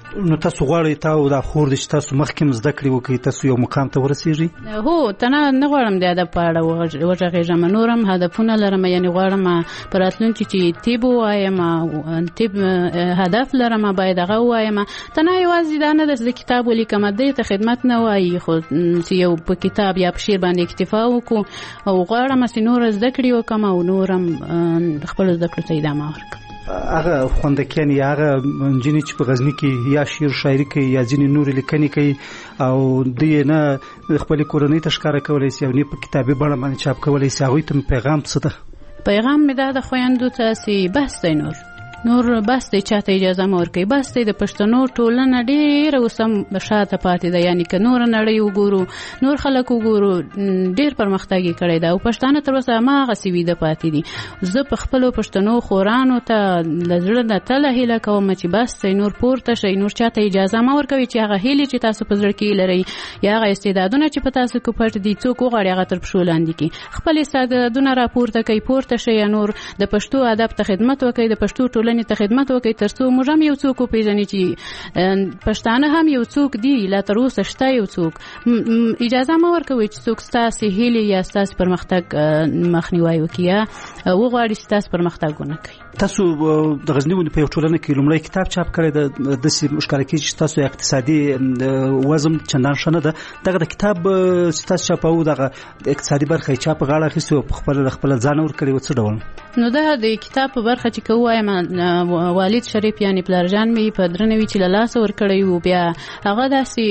نو تاسو غواړئ تاسو د خور د تاسو مخکې زده کړې وکړئ تاسو یو مقام ته ورسیږئ؟ هو تنه نه غواړم د ادب په اړه وغږېږم، نورم هدفونه لرم، یعنی غواړم په راتلونکي چې طب ووایم، طب هدف لرم، باید هغه ووایم. تنه یوازې دا نه ده چې کتاب ولیکم، دې ته خدمت نه وایي، خو چې یو په کتاب یا په شعر باندې اکتفا وکړو او غواړم چې نور زده کړې وکړم او نورم خپل زده کړو ته ادامه ورکړم. هغه خوندکیان یا هغه نجونې چې په غزني کې یا شعر شاعري کوي یا ځینې نور لیکنې کوي او دوی نه خپل کورنۍ ته ښکاره کولی شي او نه په کتابي بڼه باندې چاپ کولی شي، هغوی ته پیغام څه ده؟ پیغام مې دا د خویندو ته چې بس دی، نور بس دی، چاته اجازه مه ورکوئ، بس دی. د پښتنو ټولنه ډېره اوس هم شاته پاتې ده، یعنی که نوره نړۍ وګورو، نور خلک وګورو، ډېر پرمختګ یې کړی ده او پښتانه تر اوسه هماغسې ویده پاتې دي. زه په خپلو پښتنو خورانو ته له زړه نه تله هیله کوم چې بس دی، نور پورته شئ، نور چاته اجازه مه ورکوئ چې هغه هیلې چې تاسو په زړه کې لرئ یا هغه استعدادونه چې په تاسو کې پټ دي څوک وغواړي هغه تر پښو لاندې کړي. خپل استعدادونه راپورته کوئ، پورته شئ، نور د پښتو ادب ته خدمت وکړئ، د پښتو ټولنې ته خدمت وکړئ، ترڅو موږ هم یو څوک وپېژني چې پښتانه هم یو څوک دي، لا تر اوسه شته یو څوک. اجازه مه ورکوئ چې څوک ستاسې هیلې یا ستاسې پرمختګ مخنیوی وکړي یا وغواړي چې ستاسې پرمختګ ونه کړي. تاسو د غزني ولې په یو ټولنه کې لومړی کتاب چاپ کړی د داسې ښکاره کېږي چې تاسو اقتصادي وضع چندان ښه نه ده. دغه د کتاب چې تاسو چاپوو دغه اقتصادي برخه یې چا په غاړه اخیستې او خپله ځان ورکړې وه، څه ډول؟ نو دا د کتاب په برخه چې که ووایم والد شریف یعنی پلارجان مې په درنوي چې له لاسه ورکړی و، بیا هغه داسې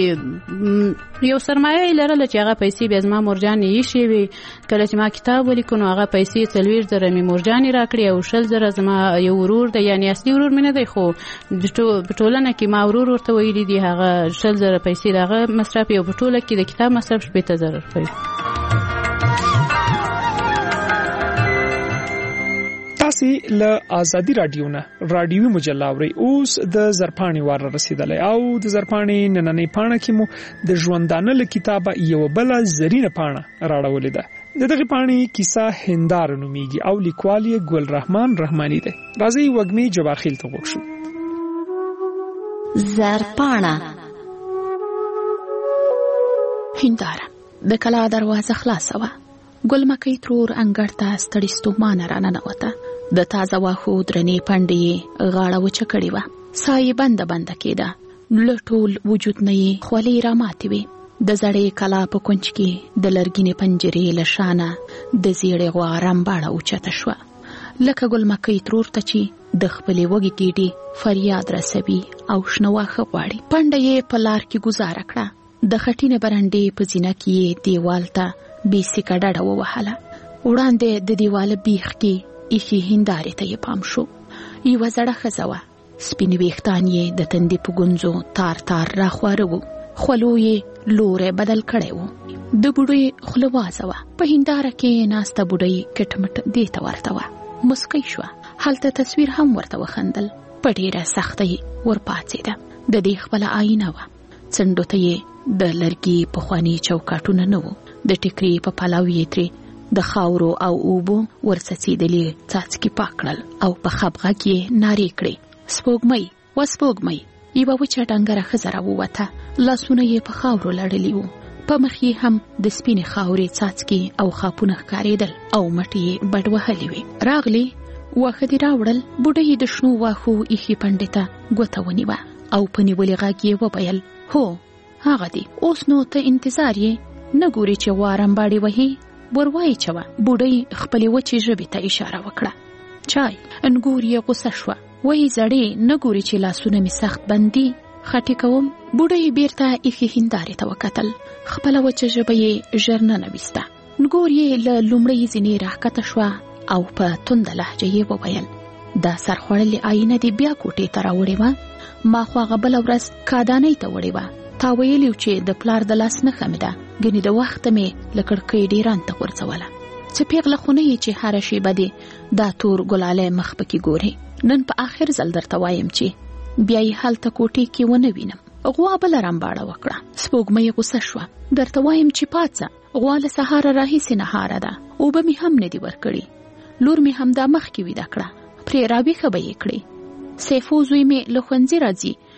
یو سرمایه یې لرله چې هغه پیسې بیا زما مورجانې ایښې وې. کله چې ما کتاب ولیکو نو هغه پیسې 40,000 مې مورجانې راکړې او 60,000 زما یو ورور دی، یعنی اصلي ورور مې نه دی خو په ټولنه کې ما ورور ورته ویلي دي، هغه 60,000 پیسې د هغه مصرف یو په ټوله کې د کتاب مصرف 70,000 روپۍ. تاسې له آزادي راډیو نه راډیوي مجله اورئ. اوس د زرپاڼې وار رسیدلی او د زرپاڼې نننۍ پاڼه کې مو د ژوندانه له کتابه یو بله زرینه پاڼه راړولې ده. د دغه پاڼې کیسه هنداره نومیږي او لیکوال یې ګل رحمان رحماني دی. راځئ وږمې جبارخیل ته غوږ شو. زرپاڼه. هنداره د کلا دروازه خلاصه وه. ګل مکۍ ترور انګړ ته ستړې ستومانه راننوته. د تازه واښو درنې پنډې یې غاړه وچه کړې وه. ساه یې بنده کېده. له ټول وجود نه یې خولې راماتې وې. د زړې کلا په کونج کې د لرګینې پنجرې له شانه د زیړې غوا رمباړه اوچته شوه، لکه ګل مکۍ ترور ته چې د خپلې وږې ګېډې فریاد رسوي او شنه واښه غواړي. پنډه یې په لار کې ګزاره کړه. د خټینې برنډې په زینه کې یې دیوال ته بې سیکه ډډه ووهله. وړاندې د دیواله بیخ کې ایښې هندارې ته یې پام شو. یوه زړه ښځه وه. سپین ویښتان یې د تندې په ګونځو تار تار راخواره وو. خولو یې لوری بدل کړی وو. د بوډۍ خوله وازه وه. په هنداره کې ناسته بوډۍ کټ مټ دې ته ورته وه. مسکی شوه. هلته تصویر هم ورته وخندل. په ډېره سختۍ ورپاڅېده. د دې خپله آینه وه. څنډو ته یې د لرګي پخواني چوکاټونه نه وو. د ټیکري په پلو یې ترې د خاورو او اوبو ورڅڅېدلي څاڅکي پاک کړل او په خپغږ یې نارې کړې: سپوږمۍ و سپوږمۍ. یوه وچه ډنګره ښځه راووته. لاسونه یې په خاورو لړلي وو. په مخ یې هم د سپینې خاورې څاڅکي او خاپونه ښکارېدل او مټې یې بډ وهلې وې. راغلې، واښه دې راوړل. بوډۍ د شنو واښو ایښې پنډې ته ګوته ونیوه او په نیولې غږ یې وویل: هو هغه دی. اوس نو ته انتظار یې نه ګورې چې غوا رمباړې وهي؟ وروايي چوه. بوډۍ خپلې وچې ژبې ته اشاره وکړه. چای. انګور یې غوسه شوه. وایي زړې نه ګورې چې لاسونه مې سخت بندي؟ خټې کوم. بوډۍ بیرته ایښې هندارې ته وکتل. خپله وچه ژبه یې ژر ننویسته. انګور یې له لومړۍ زینې راښکته شوه او په تنده لهجه یې وویل: دا سرخوړلې آینه دې بیا کوټې ته راوړې وه؟ ما خو هغه بله ورځ کادانۍ ته وړې وه. تا ویلي چې د پلار د لاس نښه مې ده. ګنې د وخته مې له کړکۍ ډیران ته غورځوله. څه پیغله خو نه یې چې هره شیبه دې دا تور ګلالی مخ پکې ګورې. نن په آخر ځل درته وایم چې بیا یې هلته کوټې کې ونه وینم. غوا بله رمباړه وکړه. سپوږمۍ غوسه شوه. درته وایم چې پاڅه. غوا له سهاره راهیسې نهاره ده. اوبه مې هم نه دي ورکړي. لور مې همدا مخکې ویده کړه. پرې راویښه به یې کړې. سیفو زوی مې له ښوونځي راځي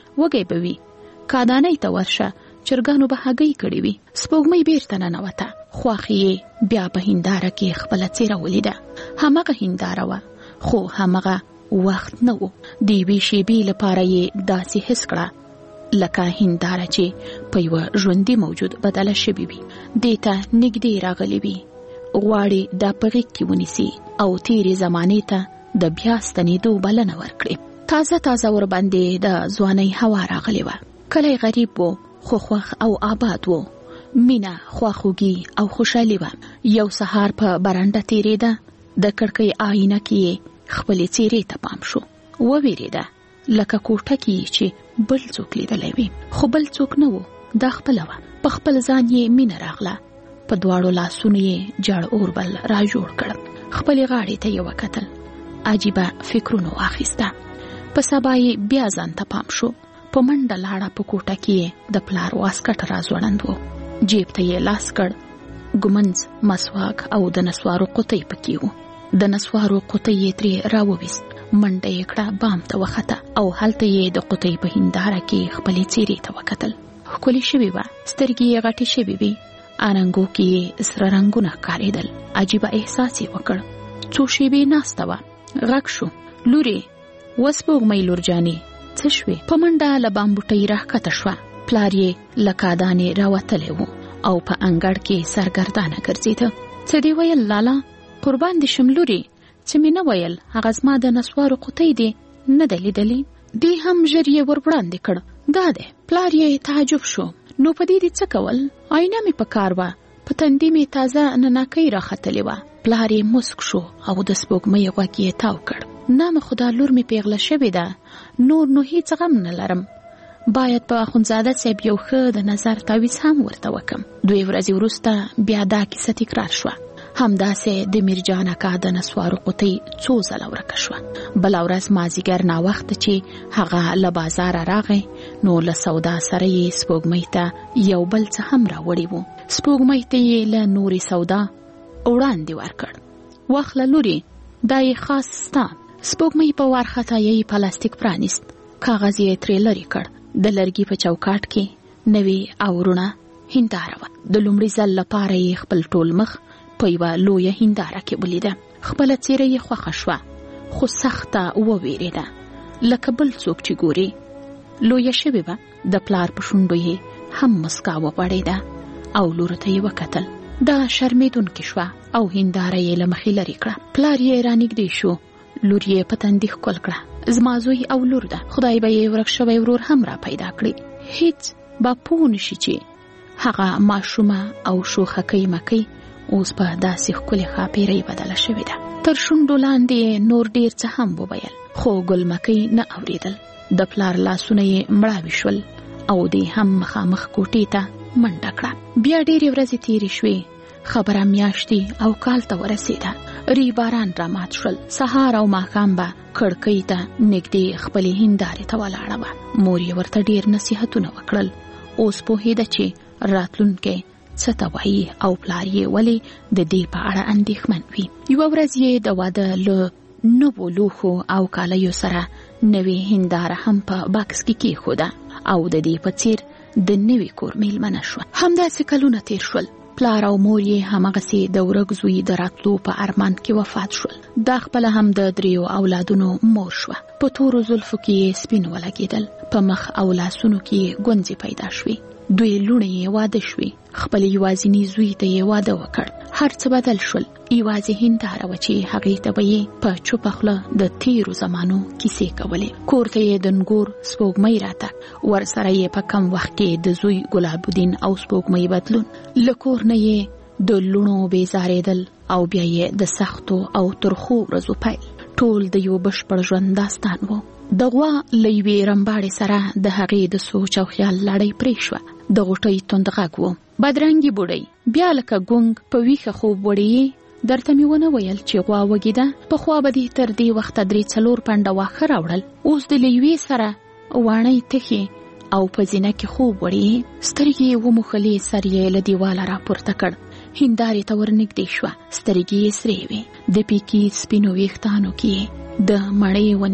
وږی به وي. کادانۍ ته ورشه، چرګانو به هګۍ کړې وي. سپوږمۍ بیرته ننوته. خواښې یې بیا په هنداره کې خپله څیره ولیده. همغه هنداره وه، خو همغه وخت نه و. د یوې شېبې لپاره یې داسې حس کړه لکه هنداره چې په یوه ژوندي موجود بدله شوې وي. دې ته نږدې راغلی وي، غواړي دا په غېږ کې ونیسي او تېرې زمانې ته د بیا ستنېدو بلنه ورکړي. تازه تازه ورباندې د ځوانۍ هوا راغلې وه. کلی غریب و، خو خوښ او آباد و. مینه، خواخوږي او خوشحالي وه. یو سهار په برنډه تېرېده. د کړکۍ آینه کې خپلې څېرې ته پام شو. ووېرېده لکه کوټه کې چې بل څوک لیدلی وي، خو بل څوک نه و، دا خپله وه. په خپل ځان یې مینه راغله. په دواړو لاسونو یې جړ اوربل را جوړ کړ. خپلې غاړې ته یې وکتل. عجیبه فکرونو واخیسته. په سبا یې بیا ځان ته پام شو. په منډه لاړه. په کوټه کې د پلار واسکټ را ځوړند و. جیب ته یې لاس کړ. ګمنځ، مسواک او د نسوارو قطۍ پکې و. د نسوارو قطۍ یې ترې راوویست. منډه یې کړه، بام ته وخته او هلته یې د قطۍ په هنداره کې خپلې څېرې ته وکتل. ښکلې شوې وه، سترګې یې غټې شوې وې، اننګو کې یې سره رنګونه ښکارېدل. عجیبه احساس یې وکړ. څو شېبې ناسته وه. غږ شو، لورې، وسپوږمۍ لور جانې، څه شوې؟ په منډه له بامبوټۍ راښکته شوه. پلار یې له کادانې راوتلی و او په انګړ کې سرګردانه ګرځېده. څه دې ویل لالا؟ قربان دې شم لورې، څه مې نه ویل. هغه زما د نسوارو قطۍ دې نه ده لیدلې. دې هم ژر یې ور وړاندې کړ. دا دی. پلار یې تعجب شو. نو په دې دې څه کول؟ آینه مې په کار وه. په تندي مې تازه نناکۍ راختلې وه. پلار یې مسک شو او د سپوږمۍ غوږ یې تاو کړ. نه خدا، لور مې پیغله شوې ده. نور نو هیڅ غم نه لرم. باید په اخوندزاده صاحب یو ښه د نظر تعویض هم ورته وکم. 2 ورځې وروسته بیا دا کیسه تکرار شوه. همداسې د میرجان اکا د نسوارو قطۍ څو ځله ورکه شوه. بله ورځ مازدیګر ناوخته چې هغه له بازاره راغی، نو له سودا سره یې سپوږمۍ ته یو بل څه هم راوړي وو. سپوږمۍ ته یې له نورې سودا وړاندې ورکړ. واخله لورې، دا یې خاص ستا. سپوږمۍ په وارخطایۍ پلاستیک پرانیست. کاغذ یې ترې لرې کړ. د لرګي په چوکاټ کې نوې او رڼه هنداره وه. د لومړي ځل لپاره یې خپل ټول مخ په یوه لویه هنداره کې ولیده. خپله څېره یې خوښه شوه، خو سخته ووېرېده لکه بل څوک چې ګوري. لویه شوې وه. د پلار په شونډو یې هم مسکا وغوړېده او لور ته یې وکتل. دا شرمېدونکې شوه او هنداره یې له مخې لرې کړه. پلار یې رانږدې شو. لور یې په تندي ښکل کړه. زما زوی او لور ده، خدای به یې ورک شوی ورور هم را پیدا کړي. هیڅ به پوه نشي چې هغه ماشومه او شوخکۍ مکۍ اوس په داسې ښکلې ښاپېرۍ بدله شوې ده. تر شونډو لاندې نور ډېر څه هم وویل، خو ګل مکۍ نه اورېدل. د پلار لاسونه یې مړاوي شول او دې هم مخامخ کوټې ته منډه کړه. بیا ډېرې ورځې تېرې شوې. خبره میاشتې او کال ته ورسېده. ری باران را مات شول. سهار او ماښام به کړکۍ ته نږدې خپلې هندارې ته ولاړه وه. مور یې ورته ډېر نصیحتونه وکړل. اوس پوهېده چې راتلونکی څه ته وایي او پلار یې ولې د دې په اړه اندېښمن وي. یوه ورځ یې د واده له نوو لوښو او کالیو سره نوې هنداره هم په بکس کې کېښوده او د دې په څېر د نوي کور میلمنه شوه. همداسې کلونه تېر شول. پلار او مور یې همغسې د ورک زوی د راتلو په ارمان کې وفات شول. دا خپله هم د 3 اولادونو مور شوه. په تورو زلفو کې یې سپین ولګېدل. په مخ او لاسونو کې یې ګونځې پیدا شوې. 2 لوڼې یې واده شوې. خپل یوازیني زوی ته یې واده وکړ. هر څه بدل شول. یوازې هنداره وه چې هغې ته به یې په چوپه خوله د تېرو زمانو کیسې کولې. کور ته یې د نګور سپوږمۍ راتګ، ورسره یې په کم وخت کې د زوی ګلاب الدین او سپوږمۍ بدلون، له کور نه یې د لوڼو بیزارېدل او بیا یې د سختو او ترخو ورځو پیل. ټول د یو بشپړ ژوند داستان و. د غوا له یوې رمباړې سره د هغې د سوچ او خیال لړۍ پرې شوه. د غوټۍ توند غږ و. بدرنګې بوډۍ بیا لکه ګونګ په ویښه خوب وړې. درته مې ونه ویل چې غوا وږې ده؟ پخوا به دې تر دې وخته 3-4 پنډه واښه راوړل. اوس د لیوې سره واڼۍ تخې او په زینه کې خوب وړې. سترګې یې وموښلې، سر یې له دیواله راپورته کړ. هندارې ته ورنږدې شوه. سترګې یې سرې وې. د پیکي سپینو ویښتانو کې د مړې ونې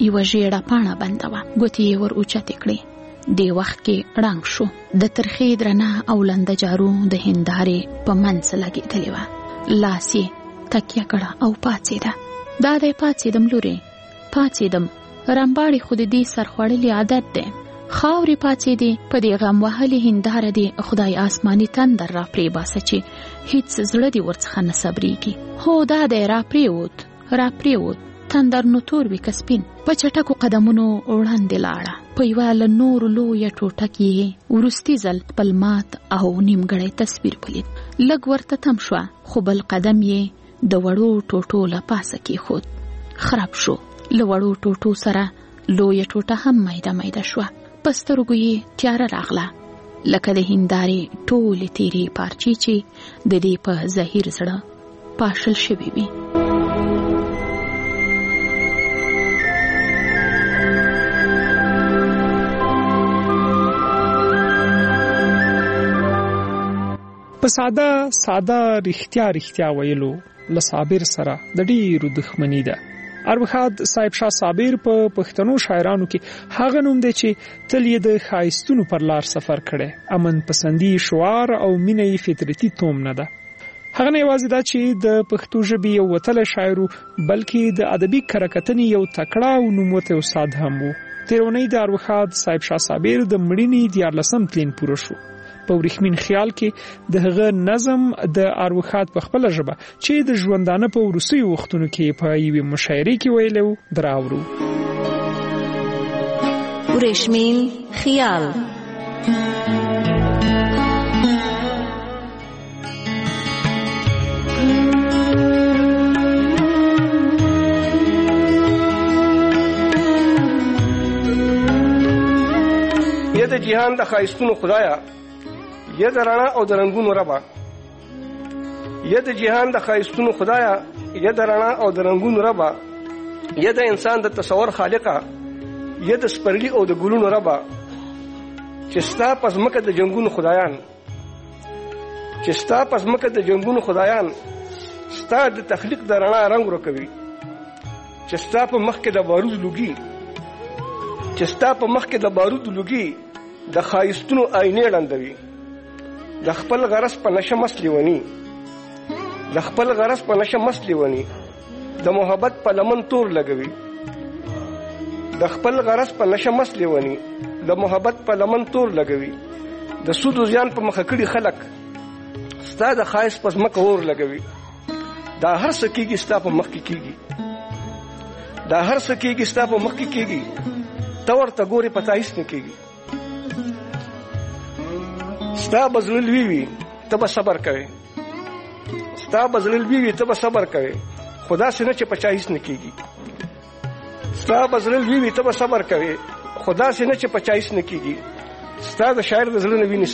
یو ژیړه پاڼه بنده وه. ګوتې یې ور اوچتې کړې. دې وخت کې ړنګ شو. د ترخې درنه او لنده جارو د هندارې په منځ لګېدلې وه. لاس یې تکیه کړه او پاڅېده. دا دی پاڅېدم لورې، پاڅېدم. رمباړې خو د دې سرخوړلي عادت دی. خاورې پاڅېدې. په دې غم وهلې هنداره دې خدای آسماني تندر را پرې باسه چې هیڅ زړه دې ورڅخه نه صبرېږي. هو دا دی را پرېوت. تندر نو تور وي که سپین. په چټکو قدمونو وړاندې لاړه. په یوه له نورو لویه ټوټه کې وروستي ځل خپل مات او نیمګړی تصویر ولید. لږ ورته تم شوه، خو بل قدم یې د وړو ټوټو له پاسه کېښود. خراب شو. له وړو ټوټو سره لویه ټوټه هم میده شوه. په سترګو یې تیاره راغله، لکه د هندارې ټولې تیرې پارچې چې د دې په زهیر زړه پاشل شوي وي. په ساده رښتیا ویلو له صابر سره د ډیرو دښمنی ده. ارواښاد صاحب شاه صابر په پښتنو شاعرانو کې هغه نوم دی چې تل یې د ښایستونو پر لار سفر کړی. امن پسندي شعار او مینه یې فطرتي توم نه ده. هغه نه یوازې دا چې د پښتو ژبې یو وتلی شاعر و، بلکې د ادبي کرکټنې یو تکړه او نوموتی استاد هم و. تېرونی د ارواښاد صاحب شاه صابر د مړینې 14 تلین پوره شو. په ورېښمین خیال کې د هغه نظم د ارواښاد په خپله ژبه چې د ژوندانه په وروستیو وختونو کې په یوې مشاعرې کې ویلی و دراوړو. ورېښمین خیال. یا د جهان د ښایستونو خدایا، یا د رڼا او د رنګونو ربا. یا د جهان د ښایستونو خدایا، یا د رڼا او د رنګونو ربا. یا د انسان د تصور خالقه، یا د سپرلی او د ګلونو ربا. چې ستا په ځمکه د جنګونو خدایان، ستا د تخلیق د رڼا رنګ ورکوي. چې ستا په مخ کې د بارود لوګي د ښایستونو آینې ړندوي. د خپل غرض په نشه مست لیونی د محبت په لمن تور لګوي. د خپل غرض په نشه مست لیونی د محبت په لمن تور لګوي. د سود او زیان په مخه کړي خلک ستا د ښایست په ځمکه اور لګوي. دا هر څه کېږي ستا په مخ کې کېږي. ته ورته ګورې پته هېڅ نه کېږي. ستا به زړه لوی وي ته به صبر کوې، خو داسې نه چې په چا هېڅ نه کېږي. ستا به زړه لوی وي ته به صبر کوې، خو داسې نه چې په چا هېڅ نه کېږي. ستا د شاعر د زړه نه وینې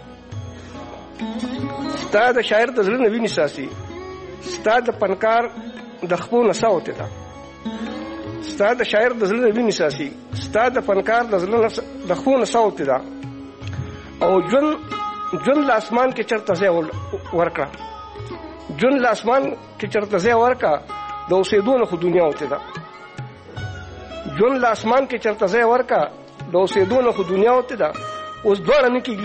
ساسي، ستا د فنکار د خپو نڅا اوتې ده. ستا د شاعر د زړه نه وینې ساسي، ستا د فنکار د زړه د خپو نڅا اوتې ده. او جون لاسمان کې چرته ځای ورکړه، د اوسېدو نه خو دنیا اوتې ده. اوس دواړه نه کېږي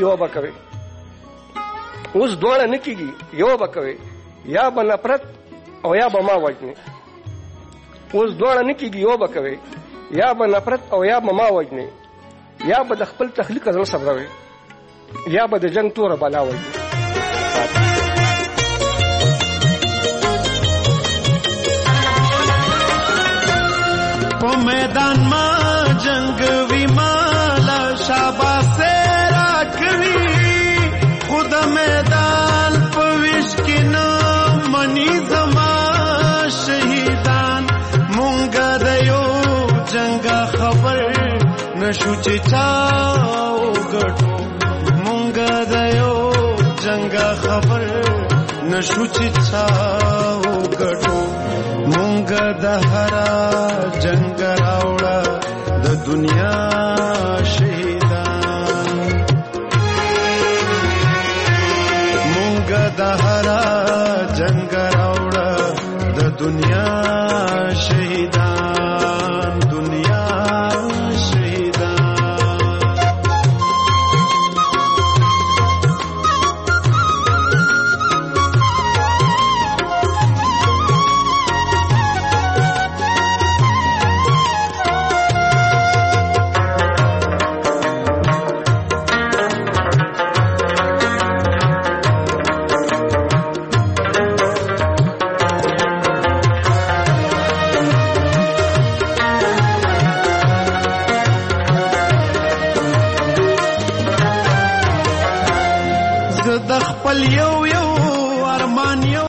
یو به کوي، یا به نفرت او یا به ما وجنې. یا به د خپل تخلیق زړه صبروي، یا به د جنگ توره بلا وجنې. په میدان ما جنگ وی مالا شاباسه را کوي، خود میدان په وش کې نه منی زما شهیدان. مونږ د یو جنگ خبر نشو چې چا وګټو، مونږ د یو جنگ خبر نشو چې چا وګټو. مونږ د هرا جنگ راوړه د دنیا شهیدان، مونږ د هرا جنگ راوړه د دنیا